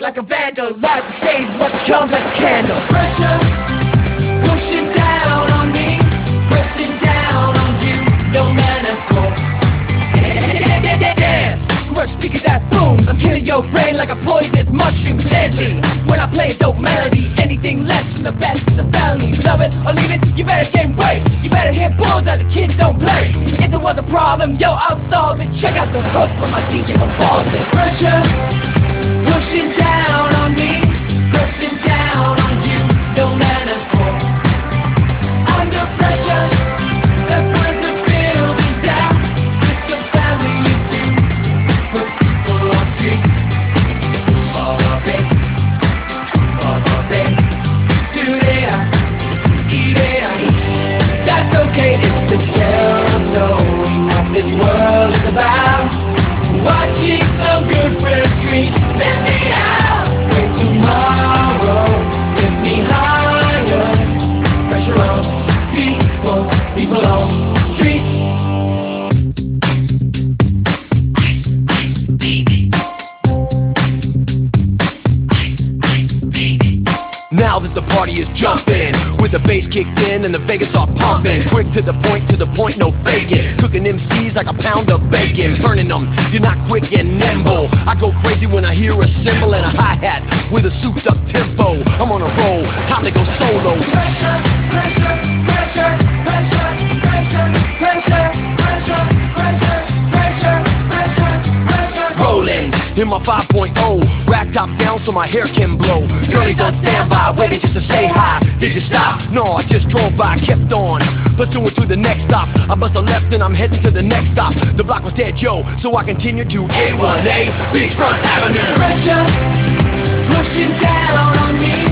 like a vandal. Light the stage, watch it come like a candle. Pressure, pushing down on me, pressing down on you. No metaphor. Dance, rush speaker that booms. I'm killing your brain like a poisonous mushroom. Deadly. When I play a dope melody, anything less than the best is a felony. Love it or leave it, you better gain weight. You better hit bullseye, the kids don't play. If there was a problem, yo, I'll solve it. Check out the hook from my DJ from Boston. Pressure, pushing down on me, pressing down on you. No metaphor. Under pressure, that burns the building down. It's a family issue. Put people on street. That's okay, it's to tell the story what this world is about. Watching some good friends scream, let me out. Wait tomorrow, lift me higher. Pressure on people, people on street. Ice, ice, baby. Ice, ice, baby. Now that the party is jumping, with the bass kicked in and the Vegas are pumping. Quick to the point, no faking. Cooking MCs like a pound of bacon. Burning them, you're not quick and nimble. I go crazy when I hear a cymbal and a hi-hat with a souped up tempo. I'm on a roll, time to go solo. Pressure, pressure, pressure, pressure, pressure, pressure, pressure, pressure, pressure, pressure, pressure. Rolling in my 5.0, rack top down so my hair can blow. Girlies on standby, waiting just to say hi. Did you stop? No, I just drove by, kept on pursuing to the next stop. I bust a left and I'm heading to the next stop. The block was dead, yo, so I continued to A1A Beachfront Avenue. Pressure, pushing down on me,